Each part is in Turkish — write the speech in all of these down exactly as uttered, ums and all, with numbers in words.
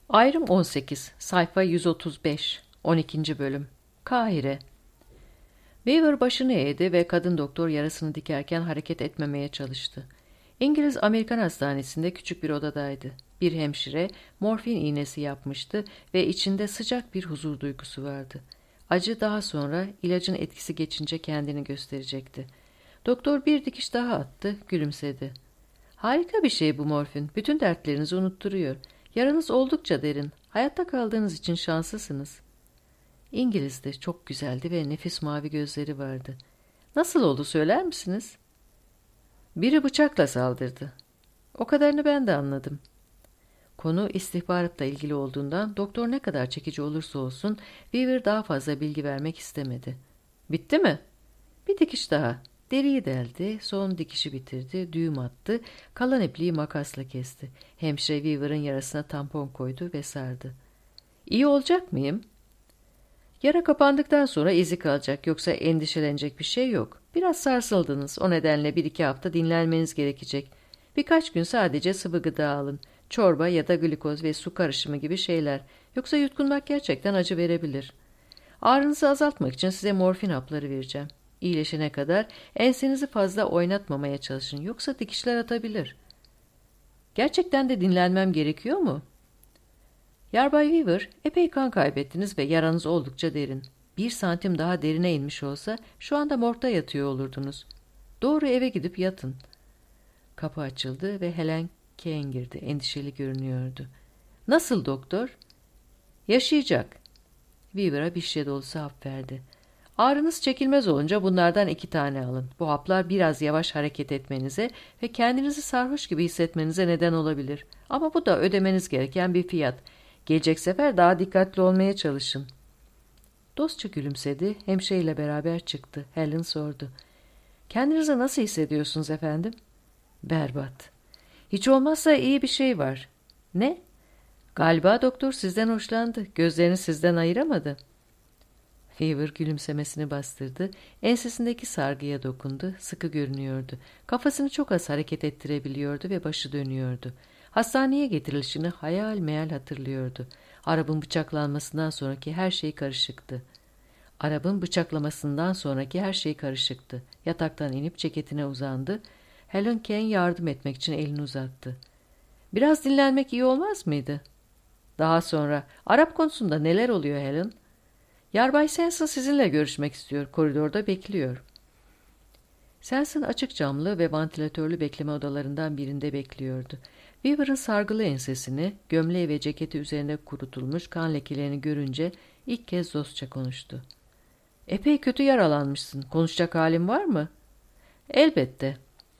Ayrım on sekiz, sayfa yüz otuz beş, on ikinci bölüm. Kahire. Weaver başını eğdi ve kadın doktor yarasını dikerken hareket etmemeye çalıştı. İngiliz Amerikan hastanesinde küçük bir odadaydı. Bir hemşire morfin iğnesi yapmıştı ve içinde sıcak bir huzur duygusu vardı. Acı daha sonra ilacın etkisi geçince kendini gösterecekti. Doktor bir dikiş daha attı, gülümsedi. Harika bir şey bu morfin. Bütün dertlerinizi unutturuyor. Yaranız oldukça derin. Hayatta kaldığınız için şanslısınız. İngiliz'di, çok güzeldi ve nefis mavi gözleri vardı. Nasıl oldu söyler misiniz? Biri bıçakla saldırdı. O kadarını ben de anladım. Konu istihbaratla ilgili olduğundan doktor ne kadar çekici olursa olsun Weaver daha fazla bilgi vermek istemedi. Bitti mi? Bir dikiş daha. Deriyi deldi, son dikişi bitirdi, düğüm attı, kalan ipliği makasla kesti. Hemşire Weaver'ın yarasına tampon koydu ve sardı. İyi olacak mıyım? Yara kapandıktan sonra izi kalacak, yoksa endişelenecek bir şey yok. Biraz sarsıldınız, o nedenle bir iki hafta dinlenmeniz gerekecek. Birkaç gün sadece sıvı gıda alın. Çorba ya da glikoz ve su karışımı gibi şeyler. Yoksa yutkunmak gerçekten acı verebilir. Ağrınızı azaltmak için size morfin hapları vereceğim. İyileşene kadar ensenizi fazla oynatmamaya çalışın, yoksa dikişler atabilir. Gerçekten de dinlenmem gerekiyor mu? Yarbay Weaver, epey kan kaybettiniz ve yaranız oldukça derin. Bir santim daha derine inmiş olsa şu anda morgda yatıyor olurdunuz. Doğru eve gidip yatın. Kapı açıldı ve Helen Kane girdi. Endişeli görünüyordu. Nasıl doktor? Yaşayacak. Weaver'a bir şişe dolusu hap verdi. Ağrınız çekilmez olunca bunlardan iki tane alın. Bu haplar biraz yavaş hareket etmenize ve kendinizi sarhoş gibi hissetmenize neden olabilir. Ama bu da ödemeniz gereken bir fiyat. Gelecek sefer daha dikkatli olmaya çalışın. Dostça gülümsedi, hemşireyle beraber çıktı. Helen sordu. Kendinizi nasıl hissediyorsunuz efendim? Berbat. Hiç olmazsa iyi bir şey var. Ne? Galiba doktor sizden hoşlandı. Gözlerini sizden ayıramadı. Weaver gülümsemesini bastırdı. Ensesindeki sargıya dokundu. Sıkı görünüyordu. Kafasını çok az hareket ettirebiliyordu ve başı dönüyordu. Hastaneye getirilişini hayal meyal hatırlıyordu. Arap'ın bıçaklanmasından sonraki her şey karışıktı. Arap'ın bıçaklamasından sonraki her şey karışıktı. Yataktan inip ceketine uzandı. Helen Kane yardım etmek için elini uzattı. Biraz dinlenmek iyi olmaz mıydı? Daha sonra, Arap konusunda neler oluyor Helen? Yarbay Sanson sizinle görüşmek istiyor. Koridorda bekliyor. Sanson açık camlı ve vantilatörlü bekleme odalarından birinde bekliyordu. Weaver'ın sargılı ensesini, gömleği ve ceketi üzerine kurutulmuş kan lekelerini görünce ilk kez dostça konuştu. Epey kötü yaralanmışsın. Konuşacak halin var mı? Elbette.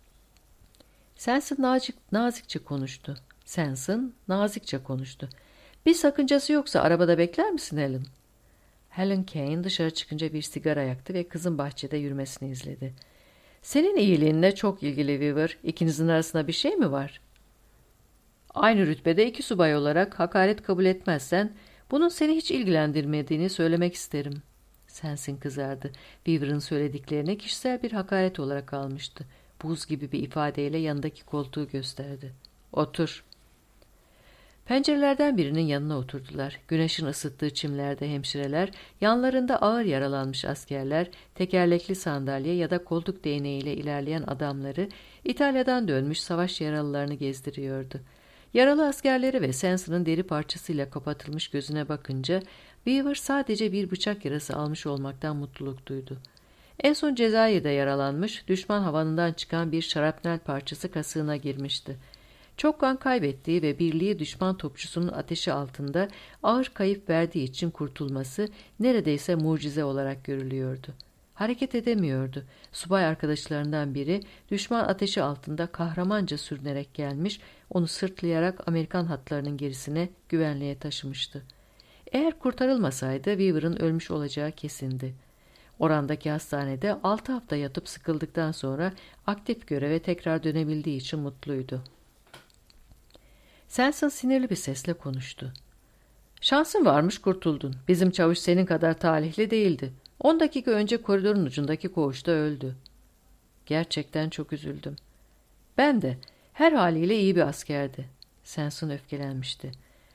Sanson nazik, nazikçe konuştu. Sanson nazikçe konuştu. Bir sakıncası yoksa arabada bekler misin Helen? Helen Kane dışarı çıkınca bir sigara yaktı ve kızın bahçede yürümesini izledi. Senin iyiliğinle çok ilgili Weaver. İkinizin arasında bir şey mi var? Aynı rütbede iki subay olarak hakaret kabul etmezsen bunun seni hiç ilgilendirmediğini söylemek isterim. Sanson kızardı. Weaver'ın söylediklerini kişisel bir hakaret olarak almıştı. Buz gibi bir ifadeyle yanındaki koltuğu gösterdi. Otur. Pencerelerden birinin yanına oturdular. Güneşin ısıttığı çimlerde hemşireler, yanlarında ağır yaralanmış askerler, tekerlekli sandalye ya da koltuk değneğiyle ilerleyen adamları, İtalya'dan dönmüş savaş yaralılarını gezdiriyordu. Yaralı askerleri ve Sanson'ın deri parçasıyla kapatılmış gözüne bakınca, Weaver sadece bir bıçak yarası almış olmaktan mutluluk duydu. En son Cezayir'de yaralanmış, düşman havanından çıkan bir şarapnel parçası kasığına girmişti. Çok kan kaybettiği ve birliği düşman topçusunun ateşi altında ağır kayıp verdiği için kurtulması neredeyse mucize olarak görülüyordu. Hareket edemiyordu. Subay arkadaşlarından biri düşman ateşi altında kahramanca sürünerek gelmiş, onu sırtlayarak Amerikan hatlarının gerisine güvenliğe taşımıştı. Eğer kurtarılmasaydı Weaver'ın ölmüş olacağı kesindi. Orandaki hastanede altı hafta yatıp sıkıldıktan sonra aktif göreve tekrar dönebildiği için mutluydu. Sanson sinirli bir sesle konuştu. Şansın varmış kurtuldun. Bizim çavuş senin kadar talihli değildi. On dakika önce koridorun ucundaki koğuşta öldü. Gerçekten çok üzüldüm. Ben de. Her haliyle iyi bir askerdi. Sanson öfkelenmişti.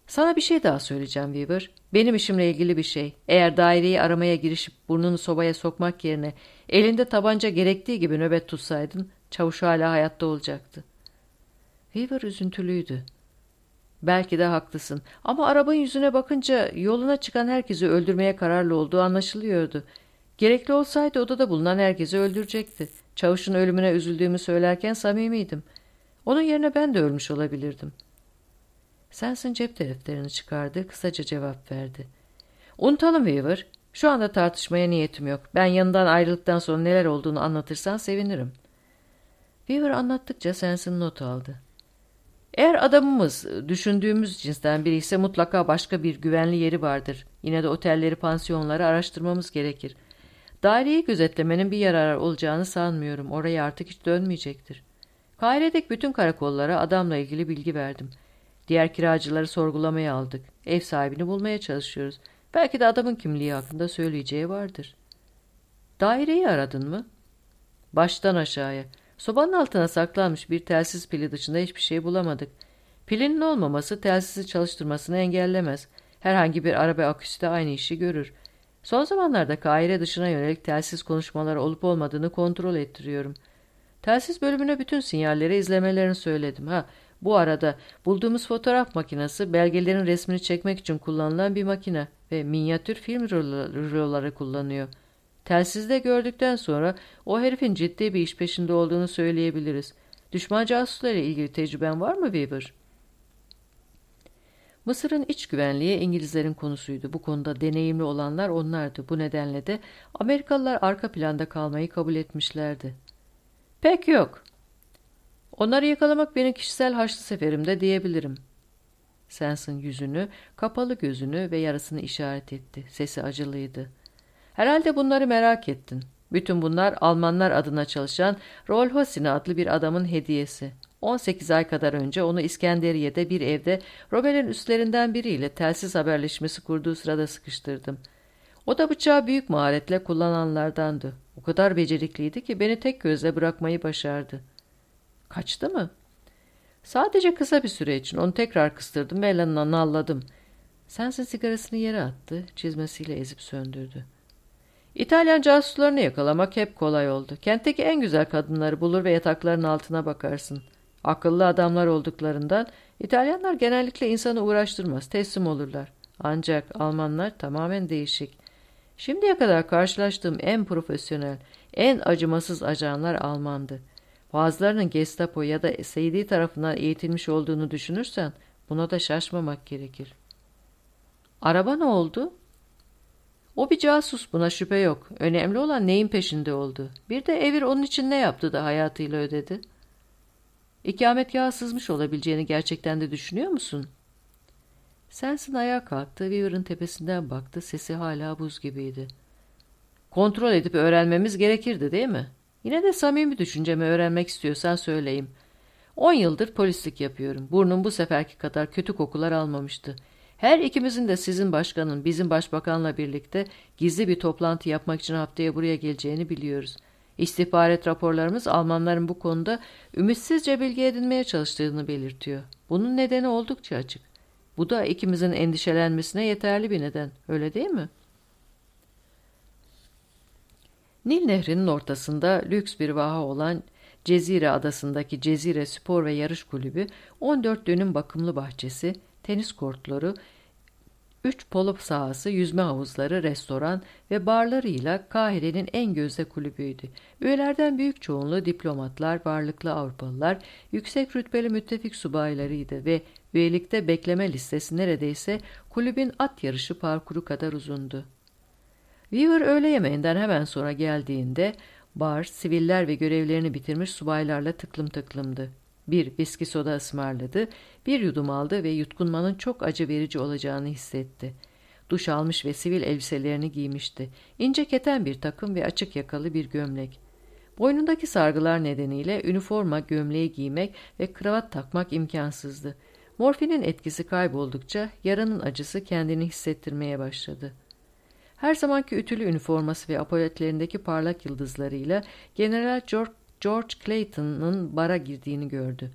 Sana bir şey daha söyleyeceğim Weaver. Benim işimle ilgili bir şey. Eğer daireyi aramaya girişip burnunu sobaya sokmak yerine elinde tabanca gerektiği gibi nöbet tutsaydın, çavuş hala hayatta olacaktı. Weaver üzüntülüydü. Belki de haklısın ama arabanın yüzüne bakınca yoluna çıkan herkesi öldürmeye kararlı olduğu anlaşılıyordu. Gerekli olsaydı odada bulunan herkesi öldürecekti. Çavuşun ölümüne üzüldüğümü söylerken samimiydim. Onun yerine ben de ölmüş olabilirdim. Sensin cep defterini çıkardı, kısaca cevap verdi. Unutalım Weaver. Şu anda tartışmaya niyetim yok. Ben yanından ayrıldıktan sonra neler olduğunu anlatırsan sevinirim. Weaver anlattıkça Sensin not aldı. Eğer adamımız düşündüğümüz cinsten biri ise mutlaka başka bir güvenli yeri vardır. Yine de otelleri, pansiyonları araştırmamız gerekir. Daireyi gözetlemenin bir yararı olacağını sanmıyorum. Oraya artık hiç dönmeyecektir. Kahire'deki bütün karakollara adamla ilgili bilgi verdim. Diğer kiracıları sorgulamaya aldık. Ev sahibini bulmaya çalışıyoruz. Belki de adamın kimliği hakkında söyleyeceği vardır. Daireyi aradın mı? Baştan aşağıya. Sobanın altına saklanmış bir telsiz pili dışında hiçbir şey bulamadık. Pilinin olmaması telsizi çalıştırmasını engellemez. Herhangi bir araba aküsü de aynı işi görür. Son zamanlarda Kahire dışına yönelik telsiz konuşmaları olup olmadığını kontrol ettiriyorum. Telsiz bölümüne bütün sinyalleri izlemelerini söyledim. Ha, bu arada bulduğumuz fotoğraf makinesi belgelerin resmini çekmek için kullanılan bir makine ve minyatür film ruloları kullanıyor. Telsizde gördükten sonra o herifin ciddi bir iş peşinde olduğunu söyleyebiliriz. Düşman casusları ile ilgili tecrüben var mı Weaver? Mısır'ın iç güvenliği İngilizlerin konusuydu. Bu konuda deneyimli olanlar onlardı. Bu nedenle de Amerikalılar arka planda kalmayı kabul etmişlerdi. Pek yok. Onları yakalamak benim kişisel haçlı seferimde diyebilirim. Sensin yüzünü, kapalı gözünü ve yarısını işaret etti. Sesi acılıydı. Herhalde bunları merak ettin. Bütün bunlar Almanlar adına çalışan Rolf Hosine adlı bir adamın hediyesi. on sekiz ay kadar önce onu İskenderiye'de bir evde Robel'in üstlerinden biriyle telsiz haberleşmesi kurduğu sırada sıkıştırdım. O da bıçağı büyük maharetle kullananlardandı. O kadar becerikliydi ki beni tek gözle bırakmayı başardı. Kaçtı mı? Sadece kısa bir süre için onu tekrar kıstırdım ve elanına nalladım. Sensin sigarasını yere attı, çizmesiyle ezip söndürdü. İtalyan casuslarını yakalamak hep kolay oldu. Kentteki en güzel kadınları bulur ve yatakların altına bakarsın. Akıllı adamlar olduklarından İtalyanlar genellikle insanı uğraştırmaz, teslim olurlar. Ancak Almanlar tamamen değişik. Şimdiye kadar karşılaştığım en profesyonel, en acımasız ajanlar Almandı. Bazılarının Gestapo ya da S I D tarafından eğitilmiş olduğunu düşünürsen buna da şaşmamak gerekir. Araba ne oldu? O bir casus, buna şüphe yok. Önemli olan neyin peşinde oldu. Bir de Evir onun için ne yaptı da hayatıyla ödedi? İkametgaha sızmış olabileceğini gerçekten de düşünüyor musun? Sensin ayağa kalktı, Weaver'ın tepesinden baktı, sesi hala buz gibiydi. Kontrol edip öğrenmemiz gerekirdi değil mi? Yine de samimi düşüncemi öğrenmek istiyorsan söyleyeyim. On yıldır polislik yapıyorum. Burnum bu seferki kadar kötü kokular almamıştı. Her ikimizin de sizin başkanın, bizim başbakanla birlikte gizli bir toplantı yapmak için haftaya buraya geleceğini biliyoruz. İstihbarat raporlarımız Almanların bu konuda ümitsizce bilgi edinmeye çalıştığını belirtiyor. Bunun nedeni oldukça açık. Bu da ikimizin endişelenmesine yeterli bir neden, öyle değil mi? Nil Nehri'nin ortasında lüks bir vaha olan Cezire adasındaki Cezire Spor ve Yarış Kulübü, on dört dönüm bakımlı bahçesi, tenis kortları, üç polo sahası, yüzme havuzları, restoran ve barlarıyla Kahire'nin en gözde kulübüydü. Üyelerden büyük çoğunluğu diplomatlar, varlıklı Avrupalılar, yüksek rütbeli müttefik subaylarıydı ve üyelikte bekleme listesi neredeyse kulübün at yarışı parkuru kadar uzundu. Weaver öğle yemeğinden hemen sonra geldiğinde bar, siviller ve görevlerini bitirmiş subaylarla tıklım tıklımdı. Bir viski soda ısmarladı, bir yudum aldı ve yutkunmanın çok acı verici olacağını hissetti. Duş almış ve sivil elbiselerini giymişti. İnce keten bir takım ve açık yakalı bir gömlek. Boynundaki sargılar nedeniyle üniforma, gömleği giymek ve kravat takmak imkansızdı. Morfinin etkisi kayboldukça yaranın acısı kendini hissettirmeye başladı. Her zamanki ütülü üniforması ve apoletlerindeki parlak yıldızlarıyla General George, George Clayton'ın bara girdiğini gördü.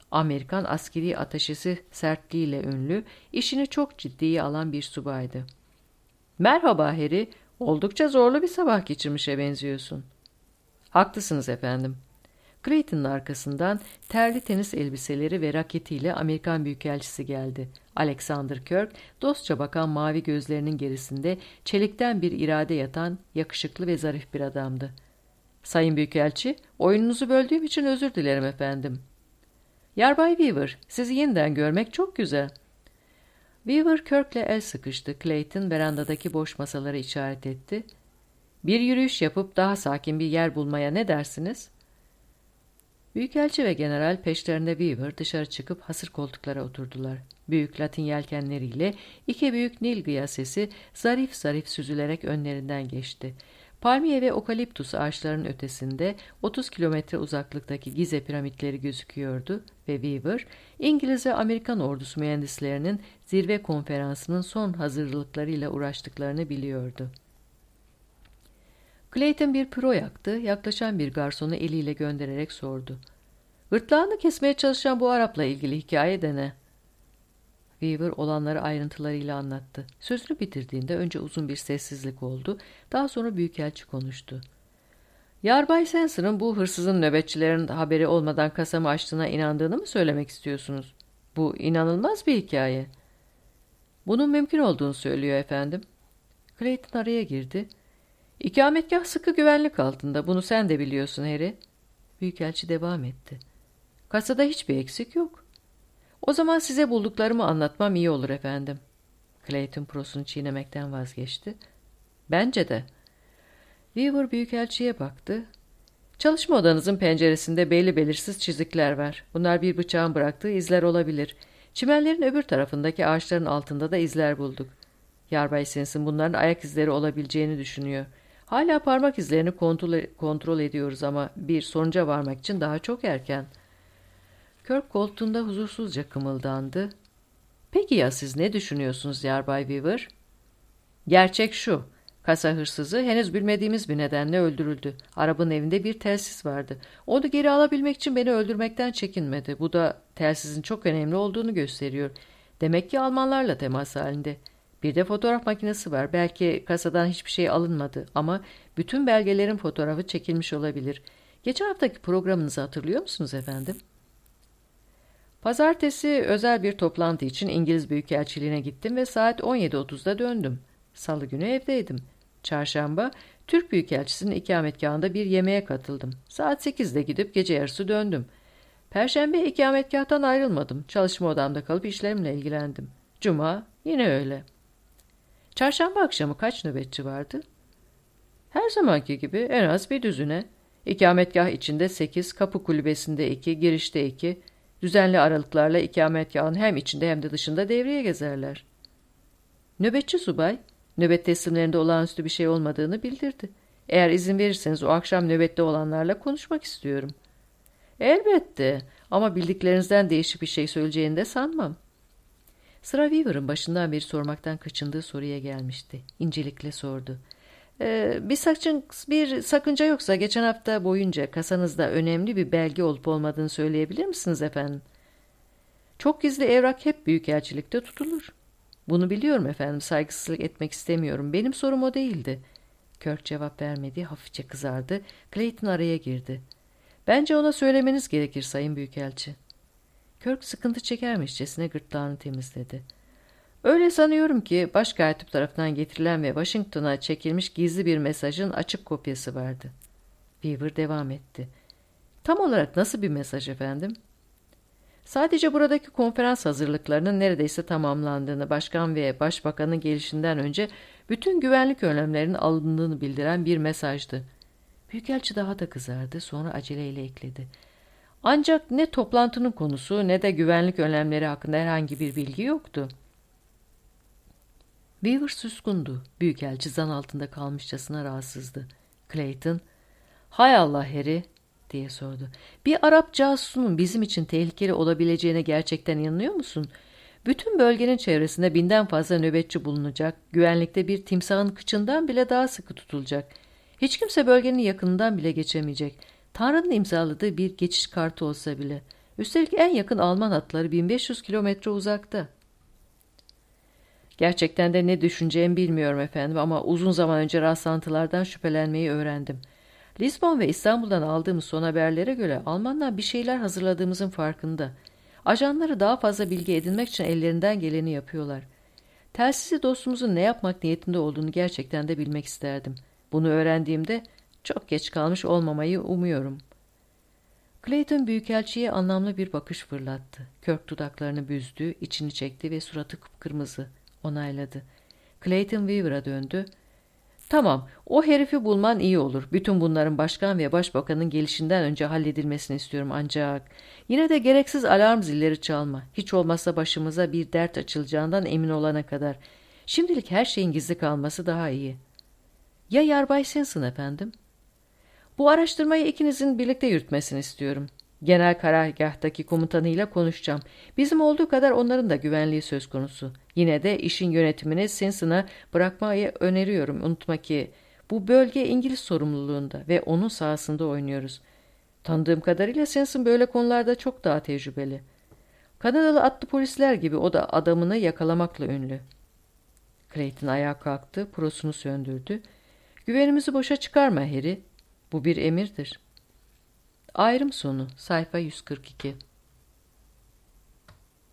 Amerikan askeri ateşesi sertliğiyle ünlü, işini çok ciddiye alan bir subaydı. "Merhaba Harry, oldukça zorlu bir sabah geçirmişe benziyorsun." "Haklısınız efendim." Clayton'ın arkasından terli tenis elbiseleri ve raketiyle Amerikan Büyükelçisi geldi. Alexander Kirk, dostça bakan mavi gözlerinin gerisinde çelikten bir irade yatan yakışıklı ve zarif bir adamdı. "Sayın Büyükelçi, oyununuzu böldüğüm için özür dilerim efendim." "Yarbay Weaver, sizi yeniden görmek çok güzel." Weaver, Kirk'le el sıkıştı. Clayton, verandadaki boş masaları işaret etti. "Bir yürüyüş yapıp daha sakin bir yer bulmaya ne dersiniz?" Büyükelçi ve general peşlerinde Weaver dışarı çıkıp hasır koltuklara oturdular. Büyük Latin yelkenleriyle iki büyük Nil gıyasesi zarif zarif süzülerek önlerinden geçti. Palmiye ve okaliptus ağaçlarının ötesinde otuz kilometre uzaklıktaki Gize piramitleri gözüküyordu ve Weaver, İngiliz ve Amerikan ordusu mühendislerinin zirve konferansının son hazırlıklarıyla uğraştıklarını biliyordu. Clayton bir püro yaktı, yaklaşan bir garsonu eliyle göndererek sordu. "Gırtlağını kesmeye çalışan bu Arap'la ilgili hikaye de ne?" Weaver olanları ayrıntılarıyla anlattı. Sözünü bitirdiğinde önce uzun bir sessizlik oldu, daha sonra büyükelçi konuştu. "Yarbay Sanso'nun bu hırsızın nöbetçilerin haberi olmadan kasamı açtığına inandığını mı söylemek istiyorsunuz? Bu inanılmaz bir hikaye." "Bunun mümkün olduğunu söylüyor efendim." Clayton araya girdi. "İkametgah sıkı güvenlik altında. Bunu sen de biliyorsun Harry." Büyükelçi devam etti. "Kasada hiçbir eksik yok." "O zaman size bulduklarımı anlatmam iyi olur efendim." Clayton prosunu çiğnemekten vazgeçti. "Bence de." Weaver büyükelçiye baktı. "Çalışma odanızın penceresinde belli belirsiz çizikler var. Bunlar bir bıçağın bıraktığı izler olabilir. Çimenlerin öbür tarafındaki ağaçların altında da izler bulduk. Yarbay Sanson bunların ayak izleri olabileceğini düşünüyor. Hala parmak izlerini kontrol, kontrol ediyoruz ama bir sonuca varmak için daha çok erken." Kirk koltuğunda huzursuzca kımıldandı. "Peki ya siz ne düşünüyorsunuz Yarbay Weaver?" "Gerçek şu. Kasa hırsızı henüz bilmediğimiz bir nedenle öldürüldü. Arabanın evinde bir telsiz vardı. Onu geri alabilmek için beni öldürmekten çekinmedi. Bu da telsizin çok önemli olduğunu gösteriyor. Demek ki Almanlarla temas halinde. Bir de fotoğraf makinesi var. Belki kasadan hiçbir şey alınmadı ama bütün belgelerin fotoğrafı çekilmiş olabilir. Geçen haftaki programınızı hatırlıyor musunuz efendim?" "Pazartesi özel bir toplantı için İngiliz Büyükelçiliğine gittim ve saat on yedi otuzda döndüm. Salı günü evdeydim. Çarşamba Türk Büyükelçisi'nin ikametgahında bir yemeğe katıldım. Saat sekizde gidip gece yarısı döndüm. Perşembe ikametgahtan ayrılmadım. Çalışma odamda kalıp işlerimle ilgilendim. Cuma yine öyle." "Çarşamba akşamı kaç nöbetçi vardı?" "Her zamanki gibi en az bir düzine. İkametgah içinde sekiz, kapı kulübesinde iki, girişte iki. Düzenli aralıklarla ikametgahın hem içinde hem de dışında devreye gezerler." Nöbetçi subay, nöbet teslimlerinde olağanüstü bir şey olmadığını bildirdi. "Eğer izin verirseniz o akşam nöbette olanlarla konuşmak istiyorum." "Elbette ama bildiklerinizden değişik bir şey söyleyeceğini de sanmam." Sıra Weaver'ın başından beri sormaktan kaçındığı soruya gelmişti. İncelikle sordu. Ee, bir, sakın, bir sakınca yoksa geçen hafta boyunca kasanızda önemli bir belge olup olmadığını söyleyebilir misiniz efendim?" "Çok gizli evrak hep büyükelçilikte tutulur." "Bunu biliyorum efendim, saygısızlık etmek istemiyorum. Benim sorum o değildi." Kirk cevap vermedi, hafifçe kızardı. Clayton araya girdi. "Bence ona söylemeniz gerekir Sayın Büyükelçi." Kirk sıkıntı çekermişçesine gırtlağını temizledi. "Öyle sanıyorum ki başkatip tarafından getirilen ve Washington'a çekilmiş gizli bir mesajın açık kopyası vardı." Weaver devam etti. "Tam olarak nasıl bir mesaj efendim?" "Sadece buradaki konferans hazırlıklarının neredeyse tamamlandığını, başkan ve başbakanın gelişinden önce bütün güvenlik önlemlerinin alındığını bildiren bir mesajdı." Büyükelçi daha da kızardı, sonra aceleyle ekledi. "Ancak ne toplantının konusu ne de güvenlik önlemleri hakkında herhangi bir bilgi yoktu." Weaver suskundu. Büyükelçi zan altında kalmışçasına rahatsızdı. Clayton, "Hay Allah Harry," diye sordu. "Bir Arap casusunun bizim için tehlikeli olabileceğine gerçekten inanıyor musun? Bütün bölgenin çevresinde binden fazla nöbetçi bulunacak, güvenlikte bir timsahın kıçından bile daha sıkı tutulacak. Hiç kimse bölgenin yakınından bile geçemeyecek. Tanrı'nın imzaladığı bir geçiş kartı olsa bile. Üstelik en yakın Alman hatları bin beş yüz kilometre uzakta. Gerçekten de ne düşüneceğimi bilmiyorum efendim ama uzun zaman önce rastlantılardan şüphelenmeyi öğrendim. Lisbon ve İstanbul'dan aldığımız son haberlere göre Almanlar bir şeyler hazırladığımızın farkında. Ajanları daha fazla bilgi edinmek için ellerinden geleni yapıyorlar. Telsizli dostumuzun ne yapmak niyetinde olduğunu gerçekten de bilmek isterdim. Bunu öğrendiğimde çok geç kalmış olmamayı umuyorum. Clayton büyükelçiye anlamlı bir bakış fırlattı. Kök dudaklarını büzdü, içini çekti ve suratı kıpkırmızı. Onayladı. Clayton Weaver'a döndü. Tamam, o herifi bulman iyi olur. Bütün bunların başkan ve başbakanın gelişinden önce halledilmesini istiyorum ancak... Yine de gereksiz alarm zilleri çalma. Hiç olmazsa başımıza bir dert açılacağından emin olana kadar. Şimdilik her şeyin gizli kalması daha iyi. Ya Yarbay Simpson efendim? Bu araştırmayı ikinizin birlikte yürütmesini istiyorum. Genel karargahtaki komutanıyla konuşacağım. Bizim olduğu kadar onların da güvenliği söz konusu. Yine de işin yönetimini Simpson'a bırakmayı öneriyorum. Unutma ki bu bölge İngiliz sorumluluğunda ve onun sahasında oynuyoruz. Tanıdığım kadarıyla Simpson böyle konularda çok daha tecrübeli. Kanadalı atlı polisler gibi o da adamını yakalamakla ünlü. Clayton ayağa kalktı, prosunu söndürdü. Güvenimizi boşa çıkarma Harry. Bu bir emirdir. Ayrım sonu sayfa yüz kırk iki.